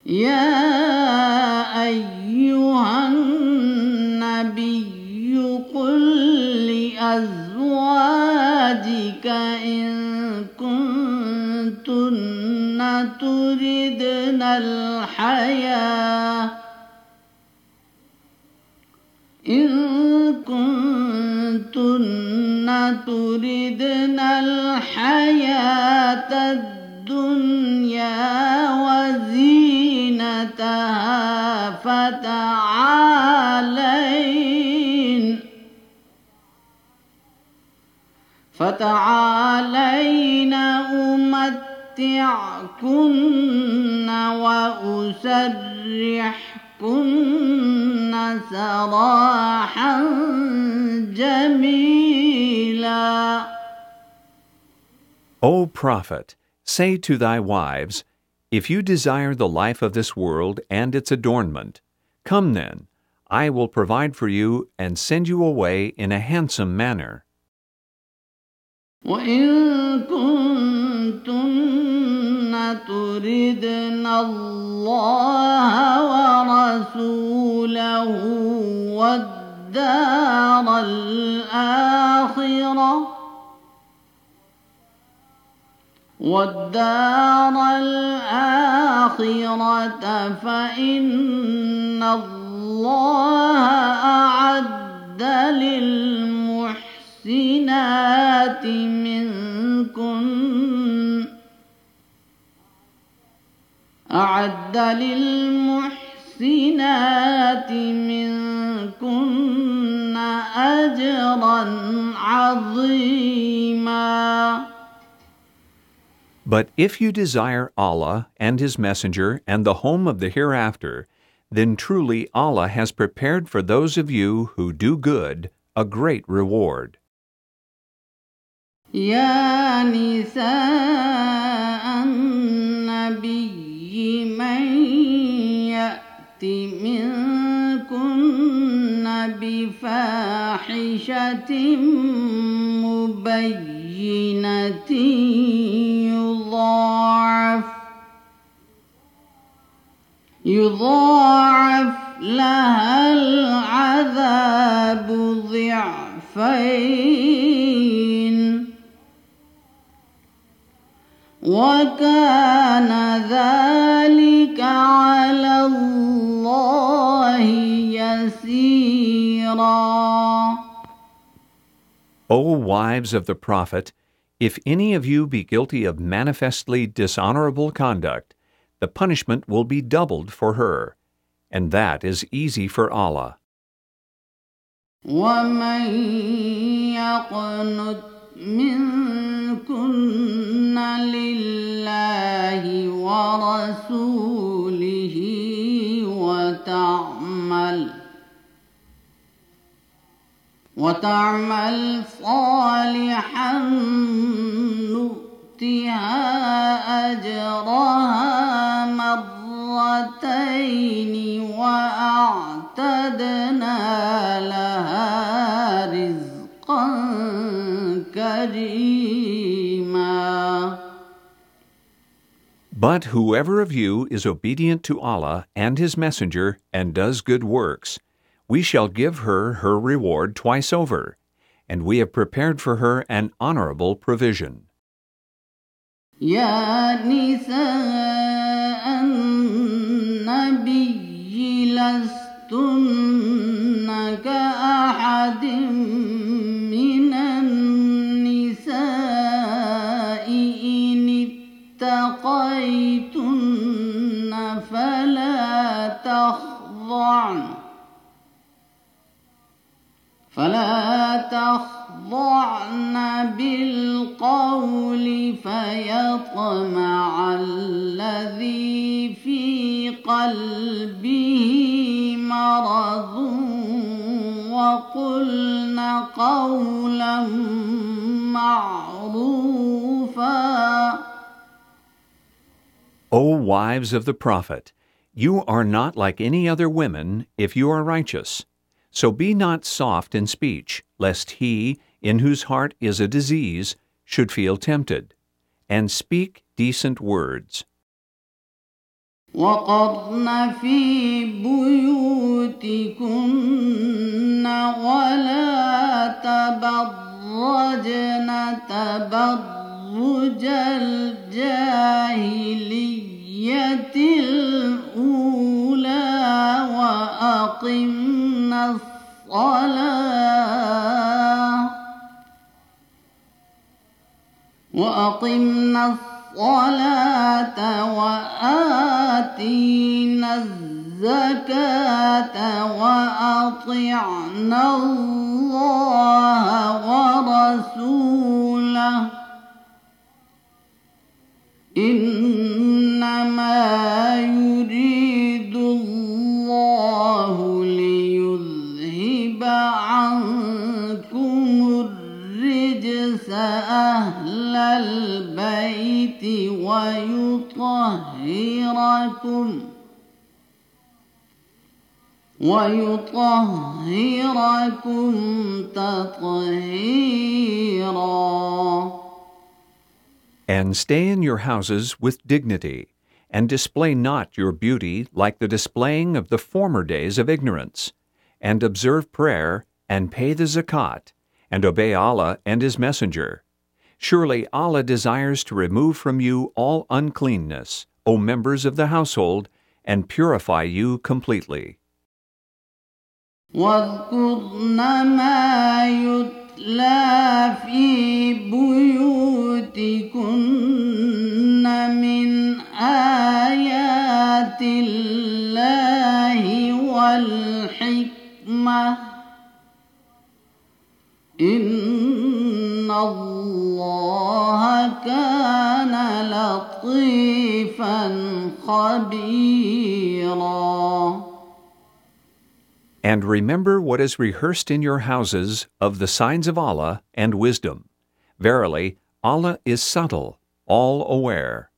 يا أيها النبي قل لأزواجك إن كنتن تردن الحياة الدنيا وزينتها فتعالين أمتعكن وأسرحكن سراحا جميلا. O Prophet, say to thy wives, if you desire the life of this world and its adornment, come then, I will provide for you and send you away in a handsome manner. وإن كنتن تردن الله ورسوله والدار الآخرة فإن الله أعد للمحسنات منكن أجرا عظيما. But if you desire Allah and His Messenger and the home of the hereafter, then truly Allah has prepared for those of you who do good a great reward. يا نساء النبي من يأت منكن بفاحشة مبينة يضاعف لها العذاب ضعفين وكان ذلك على الله يسيرا. O wives of the Prophet, if any of you be guilty of manifestly dishonorable conduct, the punishment will be doubled for her, and that is easy for Allah. ومن يقنت منكن لله ورسوله وتعمل صالحا نؤتها أجرها مرتين وأعتدنا لها رزقا كريما. But whoever of you is obedient to Allah and His Messenger and does good works, we shall give her her reward twice over, and we have prepared for her an honorable provision. يا نساء النبي لستن كأحد من النساء إن اتقيتن فلا تخضعن بالقول فيطمع الذي في قلبه مرض وقلن قولا معروفا. O wives of the Prophet, you are not like any other women if you are righteous. So be not soft in speech, lest he, in whose heart is a disease, should feel tempted, and speak decent words. وقرن في بيوتكن ولا تبرجن تبرج الجاهلية الأولى وأقمنا الصلاة وآتينا الزكاة وأطعنا الله ورسوله إنما يريد الله ليذهب عنكم الرجس أهل البيت ويطهركم تطهيرا. And stay in your houses with dignity, and display not your beauty like the displaying of the former days of ignorance, and observe prayer, and pay the zakat, and obey Allah and His Messenger. Surely Allah desires to remove from you all uncleanness, O members of the household, and purify you completely. واذكرن ما يتلى في بيوتكن من آيات الله والحكمة إن الله كان لطيفا خبيرا. And remember what is rehearsed in your houses of the signs of Allah and wisdom. Verily, Allah is subtle, all aware.